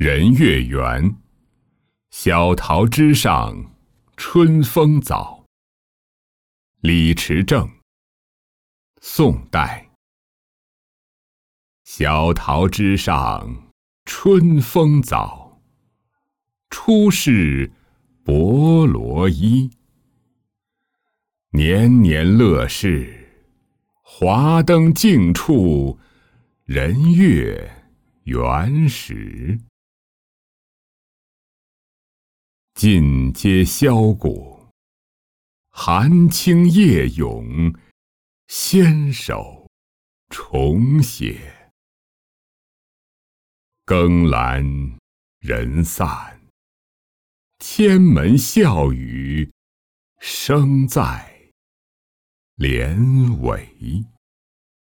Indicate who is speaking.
Speaker 1: 人月圆，小桃枝上春风早。李池正，宋代。小桃枝上春风早，初试薄罗衣。年年乐事，华灯尽处人月圆时。尽皆箫鼓，寒清夜咏，纤手重写。更阑人散，天门笑语声在帘尾。